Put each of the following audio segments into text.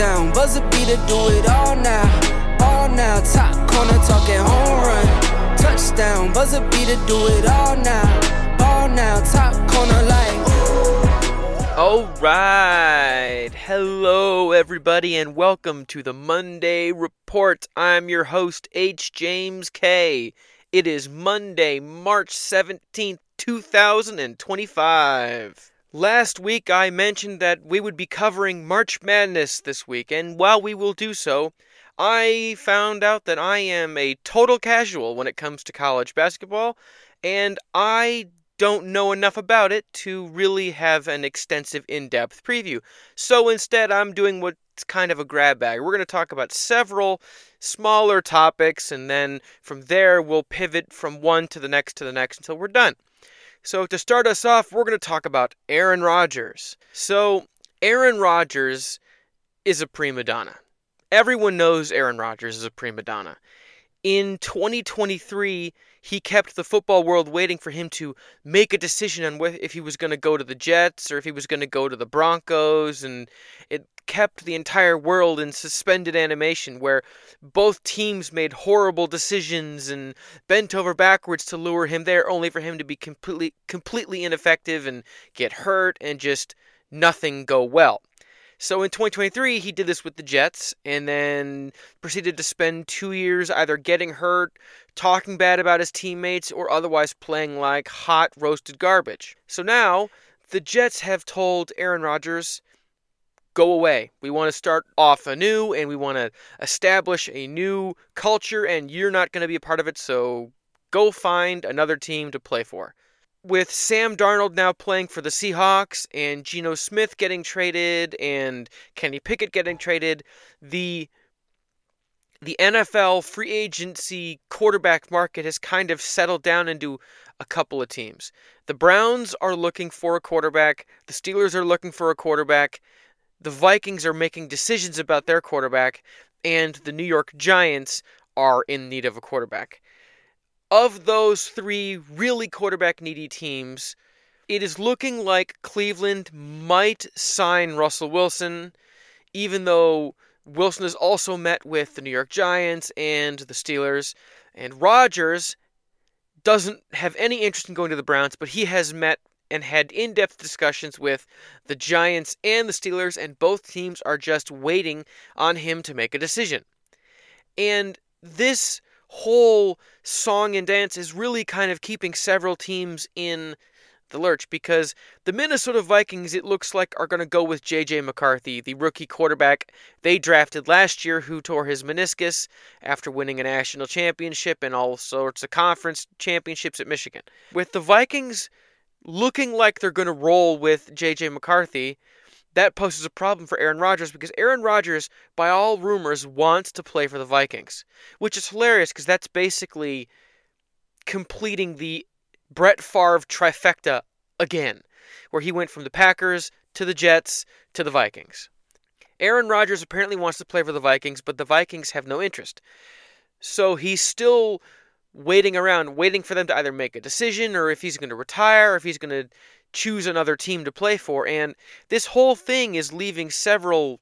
Touchdown, buzzer beater, do it all now. All now, top corner talking home run. Touchdown, buzzer beater, do it all now. All now, top corner like ooh. Alright, hello everybody and welcome to the Monday Report. I'm your host, H. James K. It is Monday, March 17th, 2025. Last week I mentioned that we would be covering March Madness this week, and while we will do so, I found out that I am a total casual when it comes to college basketball, and I don't know enough about it to really have an extensive in-depth preview. So instead, I'm doing what's kind of a grab bag. We're going to talk about several smaller topics, and then from there, we'll pivot from one to the next until we're done. So to start us off, we're going to talk about Aaron Rodgers. So Aaron Rodgers is a prima donna. Everyone knows Aaron Rodgers is a prima donna. In 2023, he kept the football world waiting for him to make a decision on if he was going to go to the Jets or if he was going to go to the Broncos, and it kept the entire world in suspended animation where both teams made horrible decisions and bent over backwards to lure him there, only for him to be completely ineffective and get hurt and just nothing go well. So in 2023, he did this with the Jets and then proceeded to spend 2 years either getting hurt, talking bad about his teammates, or otherwise playing like hot roasted garbage. So now, the Jets have told Aaron Rodgers, go away. We want to start off anew and we want to establish a new culture and you're not going to be a part of it, so go find another team to play for. With Sam Darnold now playing for the Seahawks and Geno Smith getting traded and Kenny Pickett getting traded, the NFL free agency quarterback market has kind of settled down into a couple of teams. The Browns are looking for a quarterback. The Steelers are looking for a quarterback. The Vikings are making decisions about their quarterback. And the New York Giants are in need of a quarterback. Of those three really quarterback-needy teams, it is looking like Cleveland might sign Russell Wilson, even though Wilson has also met with the New York Giants and the Steelers. And Rodgers doesn't have any interest in going to the Browns, but he has met and had in-depth discussions with the Giants and the Steelers, and both teams are just waiting on him to make a decision. And this whole song and dance is really kind of keeping several teams in the lurch, because the Minnesota Vikings, it looks like, are going to go with J.J. McCarthy, the rookie quarterback they drafted last year who tore his meniscus after winning a national championship and all sorts of conference championships at Michigan. With the Vikings looking like they're going to roll with J.J. McCarthy, that poses a problem for Aaron Rodgers, because Aaron Rodgers, by all rumors, wants to play for the Vikings, which is hilarious because that's basically completing the Brett Favre trifecta again, where he went from the Packers to the Jets to the Vikings. Aaron Rodgers apparently wants to play for the Vikings, but the Vikings have no interest. So he's still waiting around, waiting for them to either make a decision or if he's going to retire, or if he's going to choose another team to play for. And this whole thing is leaving several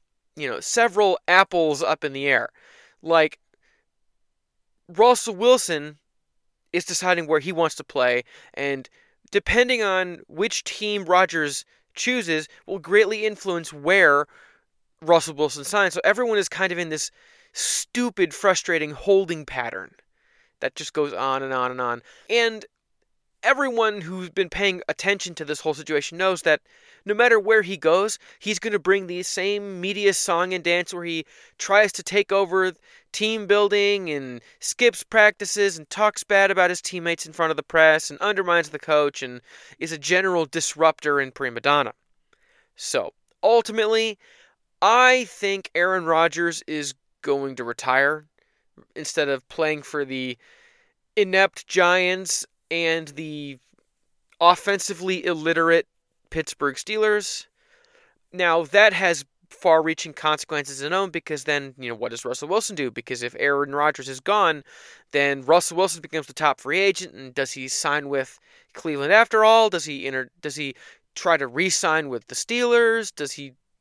apples up in the air. Like, Russell Wilson is deciding where he wants to play, and depending on which team Rodgers chooses will greatly influence where Russell Wilson signs. So everyone is kind of in this stupid, frustrating holding pattern that just goes on and on and on. And everyone who's been paying attention to this whole situation knows that no matter where he goes, he's going to bring the same media song and dance where he tries to take over team building and skips practices and talks bad about his teammates in front of the press and undermines the coach and is a general disruptor and prima donna. So, ultimately, I think Aaron Rodgers is going to retire instead of playing for the inept Giants and the offensively illiterate Pittsburgh Steelers. Now, that has far-reaching consequences of its own, because then, what does Russell Wilson do? Because if Aaron Rodgers is gone, then Russell Wilson becomes the top free agent, and does he sign with Cleveland after all? Does he try to re-sign with the Steelers? Does he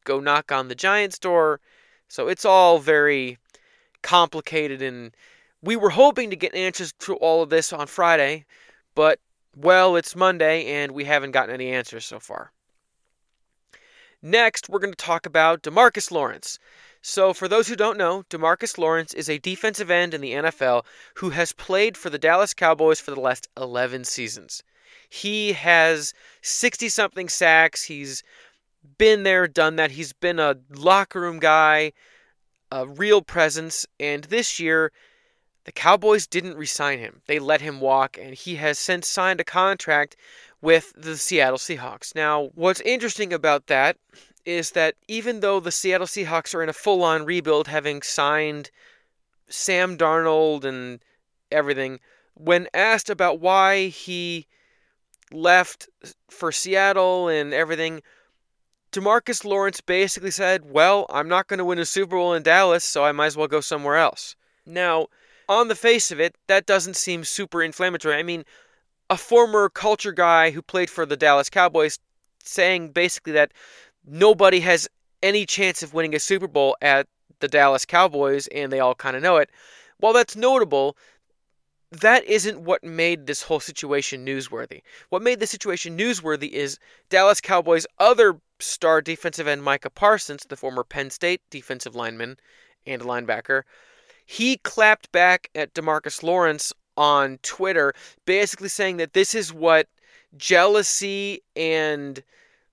go knock on the Giants' door. So it's all very complicated, and we were hoping to get answers to all of this on Friday, but, well, it's Monday, and we haven't gotten any answers so far. Next, we're going to talk about DeMarcus Lawrence. So, for those who don't know, DeMarcus Lawrence is a defensive end in the NFL who has played for the Dallas Cowboys for the last 11 seasons. He has 60-something sacks. He's been there, done that. He's been a locker room guy, a real presence, and this year, the Cowboys didn't re-sign him. They let him walk, and he has since signed a contract with the Seattle Seahawks. Now, what's interesting about that is that even though the Seattle Seahawks are in a full-on rebuild, having signed Sam Darnold and everything, when asked about why he left for Seattle and everything, DeMarcus Lawrence basically said, well, I'm not going to win a Super Bowl in Dallas, so I might as well go somewhere else. Now, on the face of it, that doesn't seem super inflammatory. I mean, a former culture guy who played for the Dallas Cowboys saying basically that nobody has any chance of winning a Super Bowl at the Dallas Cowboys, and they all kind of know it. While that's notable, that isn't what made this whole situation newsworthy. What made the situation newsworthy is Dallas Cowboys' other star defensive end, Micah Parsons, the former Penn State defensive lineman and linebacker. He clapped back at DeMarcus Lawrence on Twitter, basically saying that this is what jealousy and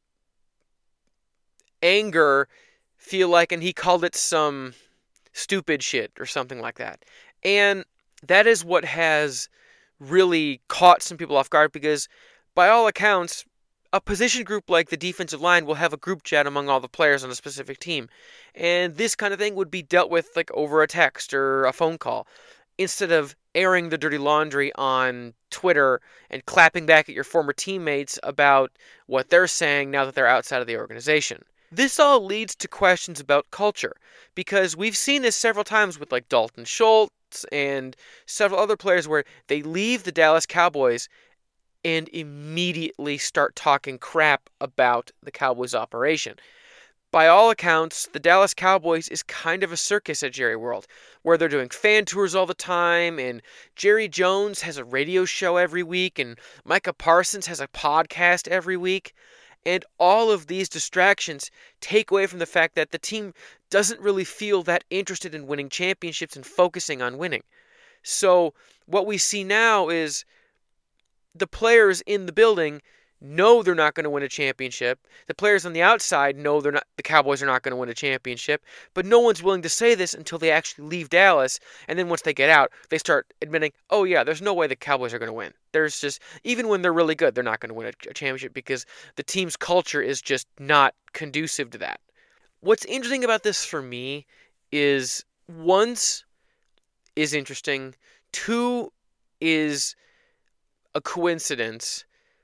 anger feel like, and he called it some stupid shit or something like that. And that is what has really caught some people off guard, because by all accounts, a position group like the defensive line will have a group chat among all the players on a specific team. And this kind of thing would be dealt with like over a text or a phone call, instead of airing the dirty laundry on Twitter and clapping back at your former teammates about what they're saying now that they're outside of the organization. This all leads to questions about culture, because we've seen this several times with like Dalton Schultz and several other players where they leave the Dallas Cowboys and immediately start talking crap about the Cowboys operation. By all accounts, the Dallas Cowboys is kind of a circus at Jerry World, where they're doing fan tours all the time, and Jerry Jones has a radio show every week, and Micah Parsons has a podcast every week. And all of these distractions take away from the fact that the team doesn't really feel that interested in winning championships and focusing on winning. So what we see now is the players in the building know they're not going to win a championship. The players on the outside know the Cowboys are not going to win a championship, but no one's willing to say this until they actually leave Dallas, and then once they get out, they start admitting, oh yeah, there's no way the Cowboys are going to win. There's just, even when they're really good, they're not going to win a championship because the team's culture is just not conducive to that. What's interesting about this for me is, once is interesting, two is a coincidence.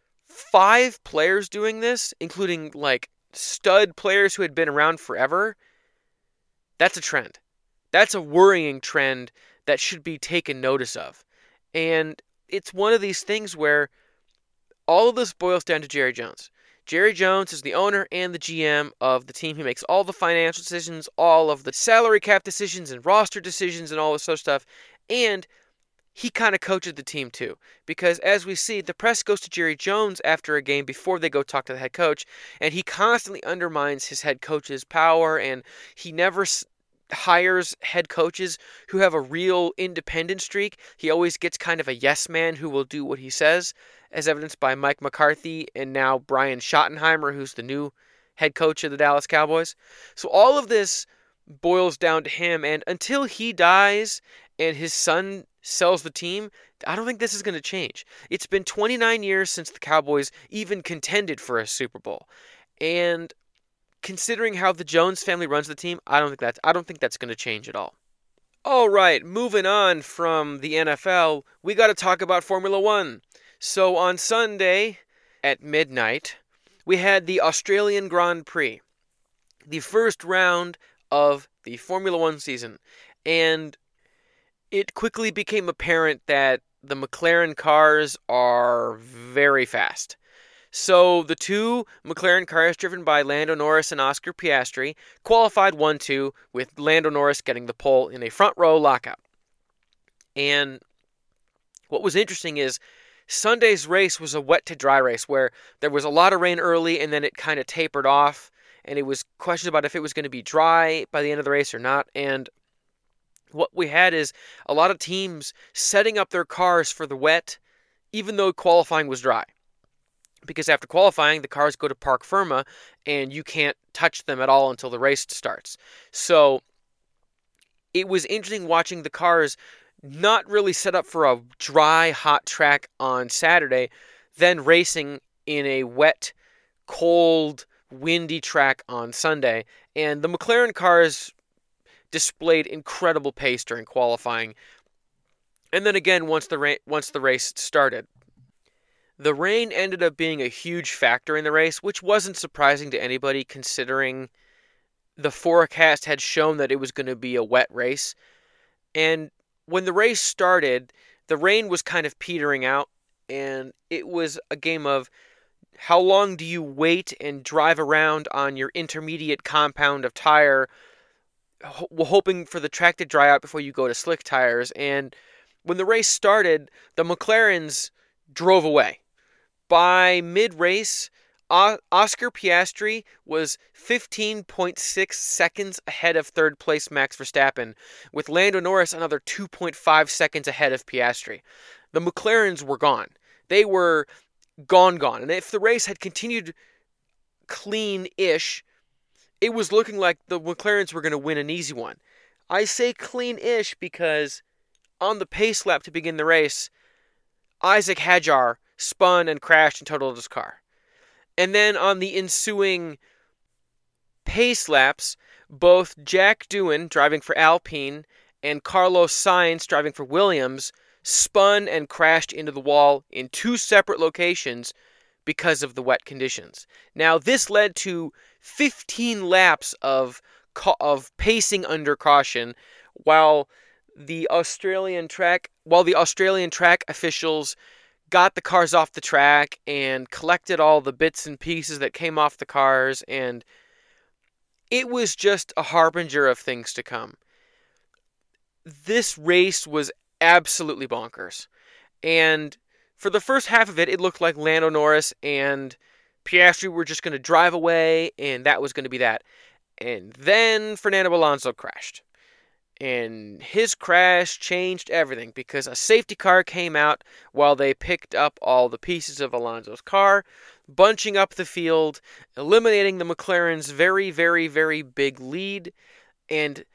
5 players doing this, including like stud players who had been around forever, that's a trend. That's a worrying trend that should be taken notice of. And it's one of these things where all of this boils down to Jerry Jones. Jerry Jones is the owner and the GM of the team. He makes all the financial decisions, all of the salary cap decisions and roster decisions and all this other stuff. And he kind of coaches the team too, because as we see, the press goes to Jerry Jones after a game before they go talk to the head coach, and he constantly undermines his head coach's power, and he never hires head coaches who have a real independent streak. He always gets kind of a yes man who will do what he says, as evidenced by Mike McCarthy and now Brian Schottenheimer, who's the new head coach of the Dallas Cowboys. So all of this boils down to him, and until he dies and his son sells the team, I don't think this is going to change. It's been 29 years since the Cowboys even contended for a Super Bowl. And considering how the Jones family runs the team, I don't think that's going to change at all. All right, moving on from the NFL, we got to talk about Formula One. So on Sunday at midnight, we had the Australian Grand Prix, the first round of the Formula One season. And it quickly became apparent that the McLaren cars are very fast. So the two McLaren cars driven by Lando Norris and Oscar Piastri qualified 1-2, with Lando Norris getting the pole in a front row lockout. And what was interesting is Sunday's race was a wet to dry race where there was a lot of rain early and then it kind of tapered off, and it was questions about if it was going to be dry by the end of the race or not. And what we had is a lot of teams setting up their cars for the wet, even though qualifying was dry. Because after qualifying, the cars go to parc fermé, and you can't touch them at all until the race starts. So it was interesting watching the cars not really set up for a dry, hot track on Saturday, then racing in a wet, cold, windy track on Sunday. And the McLaren cars displayed incredible pace during qualifying. And then again, once the race started. The rain ended up being a huge factor in the race, which wasn't surprising to anybody considering the forecast had shown that it was going to be a wet race. And when the race started, the rain was kind of petering out, and it was a game of how long do you wait and drive around on your intermediate compound of tire, hoping for the track to dry out before you go to slick tires. And when the race started, the McLarens drove away. By mid-race, Oscar Piastri was 15.6 seconds ahead of third place Max Verstappen, with Lando Norris another 2.5 seconds ahead of Piastri. The McLarens were gone. They were gone. And if the race had continued clean-ish, it was looking like the McLarens were going to win an easy one. I say clean-ish because on the pace lap to begin the race, Isaac Hadjar spun and crashed and totaled his car. And then on the ensuing pace laps, both Jack Doohan, driving for Alpine, and Carlos Sainz, driving for Williams, spun and crashed into the wall in two separate locations because of the wet conditions. Now, this led to 15 laps of pacing under caution, while the Australian track officials got the cars off the track and collected all the bits and pieces that came off the cars, and it was just a harbinger of things to come. This race was absolutely bonkers. And for the first half of it, it looked like Lando Norris and Piastri were just going to drive away, and that was going to be that. And then Fernando Alonso crashed. And his crash changed everything because a safety car came out while they picked up all the pieces of Alonso's car, bunching up the field, eliminating the McLaren's very, very, very big lead, and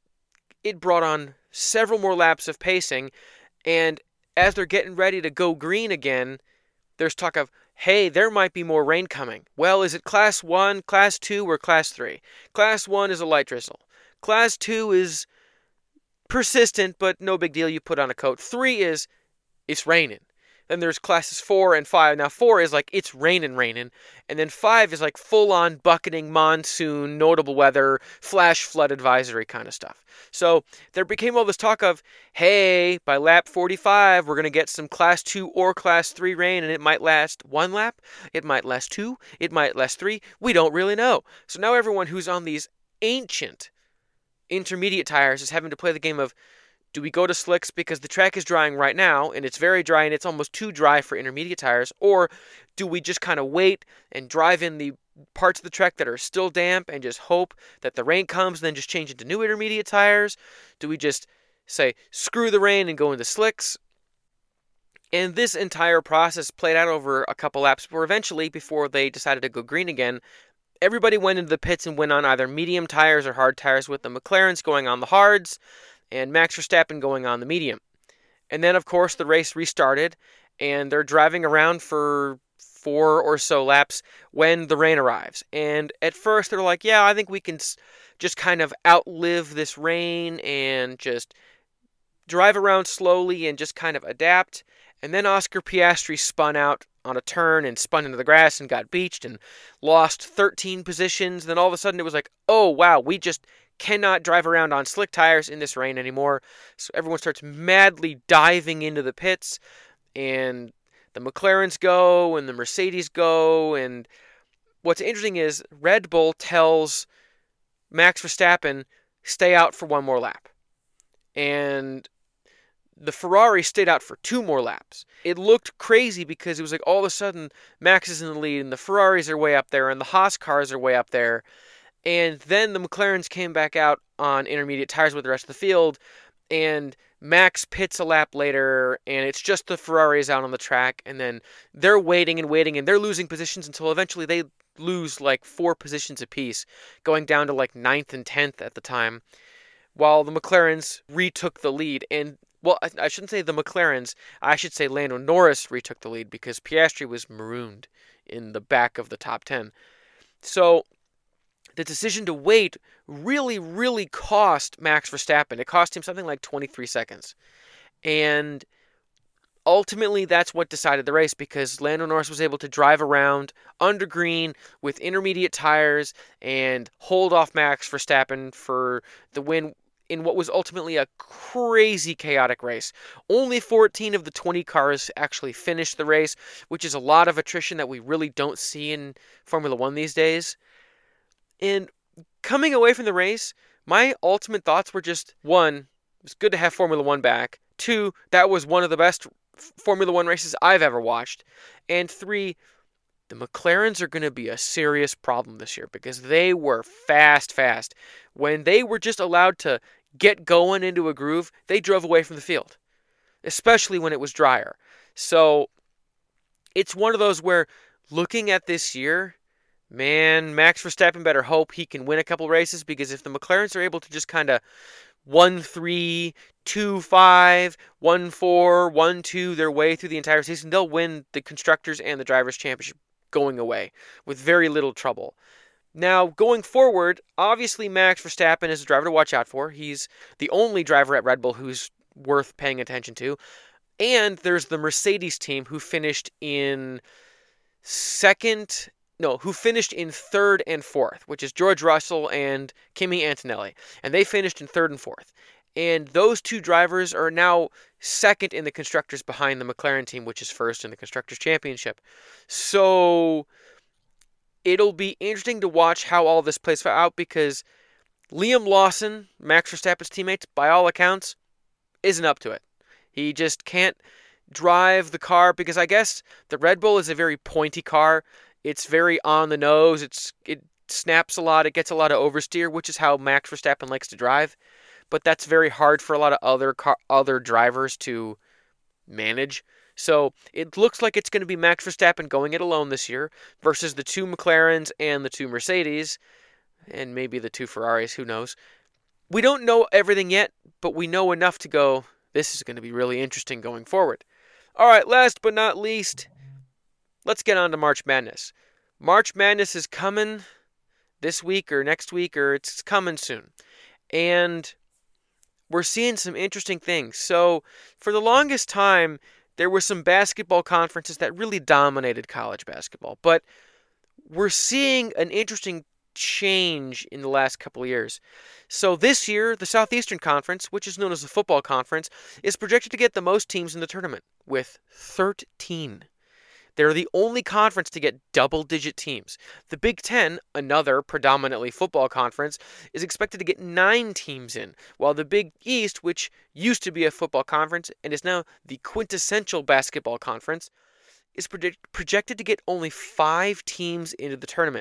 it brought on several more laps of pacing. And as they're getting ready to go green again, there's talk of, hey, there might be more rain coming. Well, is it Class 1, Class 2, or Class 3? Class 1 is a light drizzle. Class 2 is persistent, but no big deal. You put on a coat. 3 is, it's raining. Then there's classes 4 and 5. Now 4 is like, it's raining. And then 5 is like full-on bucketing monsoon, notable weather, flash flood advisory kind of stuff. So there became all this talk of, hey, by lap 45, we're going to get some Class 2 or Class 3 rain, and it might last 1 lap, it might last 2, it might last 3. We don't really know. So now everyone who's on these ancient intermediate tires is having to play the game of, do we go to slicks because the track is drying right now and it's very dry and it's almost too dry for intermediate tires, or do we just kind of wait and drive in the parts of the track that are still damp and just hope that the rain comes and then just change into new intermediate tires? Do we just say screw the rain and go into slicks? And this entire process played out over a couple laps, where eventually, before they decided to go green again, everybody went into the pits and went on either medium tires or hard tires, with the McLarens going on the hards and Max Verstappen going on the medium. And then, of course, the race restarted, and they're driving around for 4 or so laps when the rain arrives. And at first, they're like, yeah, I think we can just kind of outlive this rain and just drive around slowly and just kind of adapt. And then Oscar Piastri spun out on a turn and spun into the grass and got beached and lost 13 positions. Then all of a sudden it was like, oh, wow, we just cannot drive around on slick tires in this rain anymore. So everyone starts madly diving into the pits, and the McLarens go and the Mercedes go. And what's interesting is Red Bull tells Max Verstappen, stay out for one more lap. And the Ferrari stayed out for 2 more laps. It looked crazy because it was like all of a sudden Max is in the lead and the Ferraris are way up there and the Haas cars are way up there. And then the McLarens came back out on intermediate tires with the rest of the field, and Max pits a lap later, and it's just the Ferraris out on the track, and then they're waiting, and they're losing positions until eventually they lose like 4 positions apiece, going down to like 9th and 10th at the time, while the McLarens retook the lead. And, well, I shouldn't say the McLarens, I should say Lando Norris retook the lead because Piastri was marooned in the back of the top 10. So the decision to wait really, really cost Max Verstappen. It cost him something like 23 seconds. And ultimately, that's what decided the race because Lando Norris was able to drive around under green with intermediate tires and hold off Max Verstappen for the win in what was ultimately a crazy chaotic race. Only 14 of the 20 cars actually finished the race, which is a lot of attrition that we really don't see in Formula One these days. And coming away from the race, my ultimate thoughts were just, 1, it was good to have Formula One back. 2, that was one of the best Formula One races I've ever watched. And 3, the McLarens are going to be a serious problem this year because they were fast. When they were just allowed to get going into a groove, they drove away from the field, especially when it was drier. So it's one of those where looking at this year, man, Max Verstappen better hope he can win a couple races because if the McLarens are able to just kind of 1-3, 2-5, 1-4, 1-2 their way through the entire season, they'll win the Constructors and the Drivers' Championship going away with very little trouble. Now, going forward, obviously Max Verstappen is a driver to watch out for. He's the only driver at Red Bull who's worth paying attention to. And there's the Mercedes team who finished in who finished in 3rd and 4th, which is George Russell and Kimi Antonelli. And they finished in 3rd and 4th. And those 2 drivers are now 2nd in the Constructors behind the McLaren team, which is 1st in the Constructors' Championship. So it'll be interesting to watch how all this plays out because Liam Lawson, Max Verstappen's teammate, by all accounts, isn't up to it. He just can't drive the car because I guess the Red Bull is a very pointy car. It's very on the nose. It snaps a lot. It gets a lot of oversteer, which is how Max Verstappen likes to drive. But that's very hard for a lot of other drivers to manage. So it looks like it's going to be Max Verstappen going it alone this year versus the 2 McLarens and the 2 Mercedes and maybe the 2 Ferraris. Who knows? We don't know everything yet, but we know enough to go, this is going to be really interesting going forward. All right, last but not least, let's get on to March Madness. March Madness is coming this week or next week, or it's coming soon. And we're seeing some interesting things. So for the longest time, there were some basketball conferences that really dominated college basketball. But we're seeing an interesting change in the last couple of years. So this year, the Southeastern Conference, which is known as the football conference, is projected to get the most teams in the tournament, with 13. They're the only conference to get double-digit teams. The Big Ten, another predominantly football conference, is expected to get 9 teams in, while the Big East, which used to be a football conference and is now the quintessential basketball conference, is projected to get only 5 teams into the tournament.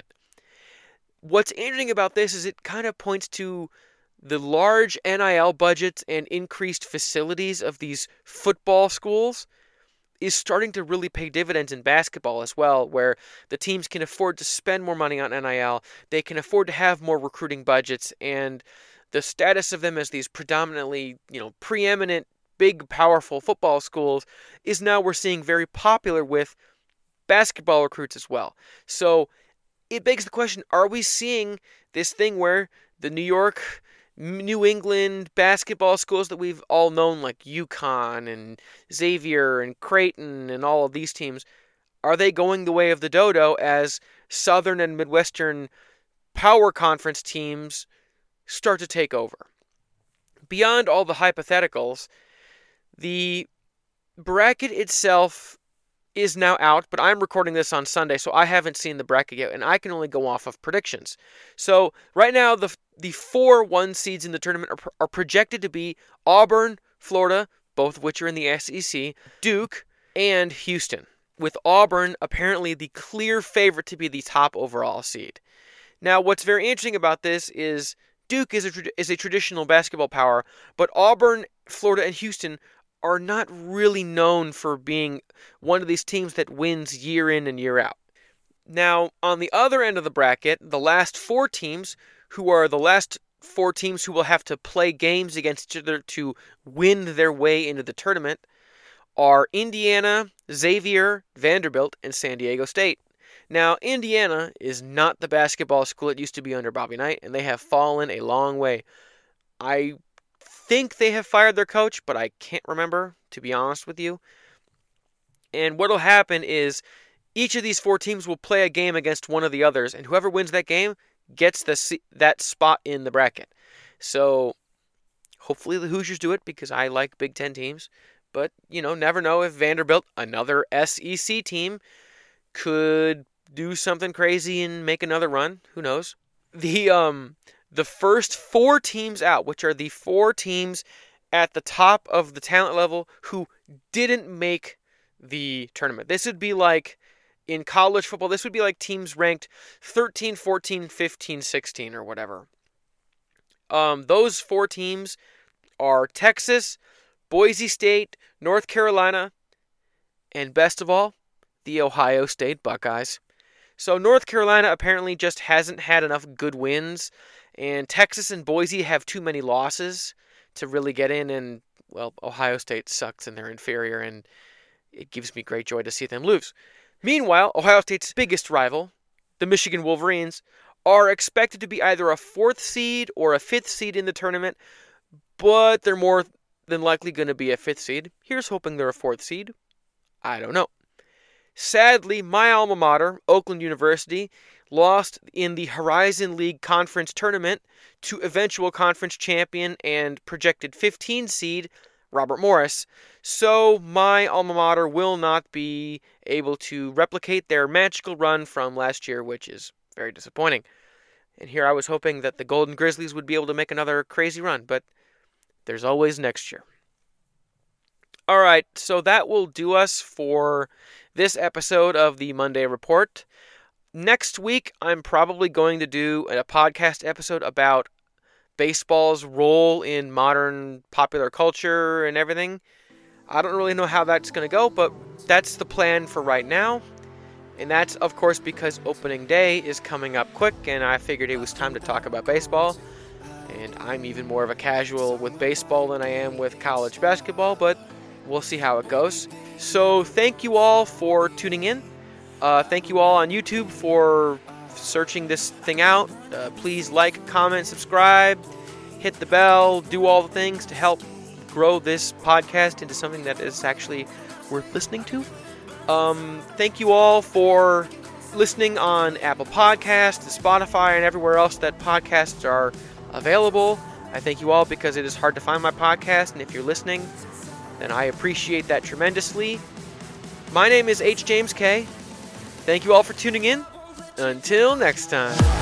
What's interesting about this is it kind of points to the large NIL budgets and increased facilities of these football schools is starting to really pay dividends in basketball as well, where the teams can afford to spend more money on NIL, they can afford to have more recruiting budgets, and the status of them as these predominantly, preeminent, big, powerful football schools is now we're seeing very popular with basketball recruits as well. So it begs the question, are we seeing this thing where the New England basketball schools that we've all known, like UConn and Xavier and Creighton and all of these teams, are they going the way of the dodo as Southern and Midwestern power conference teams start to take over? Beyond all the hypotheticals, the bracket itself is now out, but I'm recording this on Sunday, so I haven't seen the bracket yet, and I can only go off of predictions. So right now, the 4 1 seeds in the tournament are projected to be Auburn, Florida, both of which are in the SEC, Duke, and Houston, with Auburn apparently the clear favorite to be the top overall seed. Now, what's very interesting about this is Duke is a traditional basketball power, but Auburn, Florida, and Houston are not really known for being one of these teams that wins year in and year out. Now, on the other end of the bracket, the last 4 teams, who are the last 4 teams who will have to play games against each other to win their way into the tournament, are Indiana, Xavier, Vanderbilt, and San Diego State. Now, Indiana is not the basketball school it used to be under Bobby Knight, and they have fallen a long way. I think they have fired their coach, but I can't remember, to be honest with you. And what will happen is each of these 4 teams will play a game against one of the others, and whoever wins that game gets that spot in the bracket. So hopefully the Hoosiers do it, because I like Big Ten teams. But, never know if Vanderbilt, another SEC team, could do something crazy and make another run. Who knows? The first 4 teams out, which are the 4 teams at the top of the talent level who didn't make the tournament. This would be like, in college football, this would be like teams ranked 13, 14, 15, 16, or whatever. Those 4 teams are Texas, Boise State, North Carolina, and best of all, the Ohio State Buckeyes. So North Carolina apparently just hasn't had enough good wins, and Texas and Boise have too many losses to really get in, and, well, Ohio State sucks and they're inferior, and it gives me great joy to see them lose. Meanwhile, Ohio State's biggest rival, the Michigan Wolverines, are expected to be either a 4th seed or a 5th seed in the tournament, but they're more than likely going to be a 5th seed. Here's hoping they're a 4th seed. I don't know. Sadly, my alma mater, Oakland University, lost in the Horizon League Conference Tournament to eventual conference champion and projected 15 seed Robert Morris. So my alma mater will not be able to replicate their magical run from last year, which is very disappointing. And here I was hoping that the Golden Grizzlies would be able to make another crazy run, but there's always next year. All right, so that will do us for this episode of the Monday Report. Next week, I'm probably going to do a podcast episode about baseball's role in modern popular culture and everything. I don't really know how that's going to go, but that's the plan for right now. And that's, of course, because opening day is coming up quick, and I figured it was time to talk about baseball. And I'm even more of a casual with baseball than I am with college basketball, but we'll see how it goes. So thank you all for tuning in. Thank you all on YouTube for searching this thing out. Please like, comment, subscribe, hit the bell, do all the things to help grow this podcast into something that is actually worth listening to. Thank you all for listening on Apple Podcasts, Spotify, and everywhere else that podcasts are available. I thank you all because it is hard to find my podcast, and if you're listening, then I appreciate that tremendously. My name is H. James K. Thank you all for tuning in. Until next time.